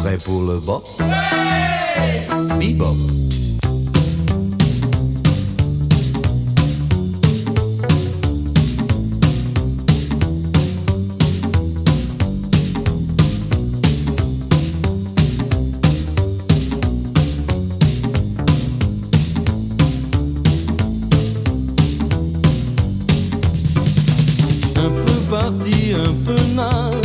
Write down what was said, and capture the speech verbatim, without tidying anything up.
prêt pour le bop? Bebop. Un peu parti, un peu naze,